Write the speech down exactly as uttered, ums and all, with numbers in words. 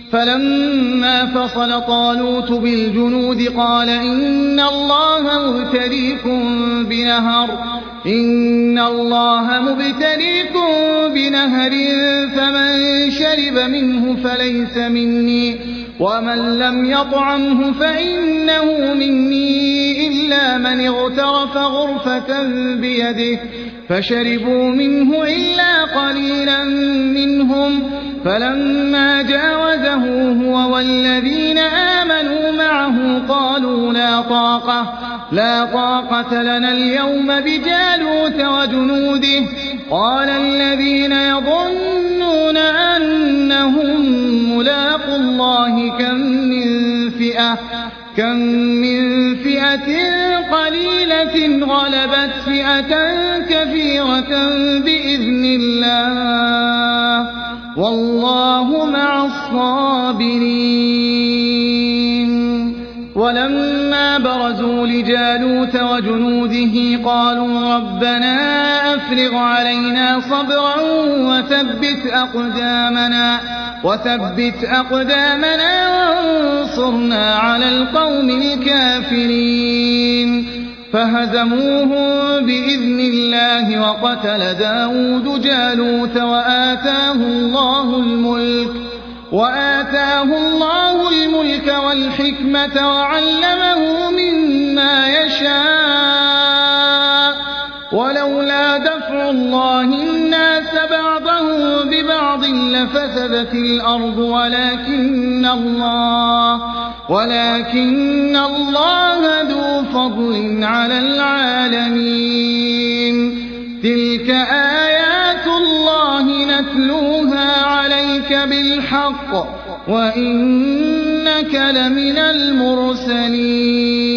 فلما فصل طالوت بالجنود قال إن الله مبتليكم بنهر إن الله مبتليكم بنهر فمن شرب منه فليس مني ومن لم يطعمه فإنه مني إلا من اغترف غرفة بيده فشربوا منه إلا قليلا منهم فلما جاوزه هو والذين آمنوا معه قالوا لا طاقة لا طاقة لنا اليوم بجالوت وجنوده قال الذين يظنون أنهم ملاقوا الله كم من فئة كم من فئة قليلة غلبت فئة كثيرة بإذن الله والله مع الصابرين. ولما برزوا لجالوت وجنوده قالوا ربنا أفرغ علينا صبرا وثبت أقدامنا وثبت أقدامنا وانصرنا على القوم الكافرين فهزموهم بإذن الله وقتل داود جالوت وآتاه الله الملك وآتاه الله الملك والحكمة وعلمه مما يشاء ولولا دفع الله الناس بعضهم ببعض لفسدت الأرض ولكن الله ولكن الله ذو فضل على العالمين. تلك آيات الله نتلوها عليك بالحق وإنك لمن المرسلين.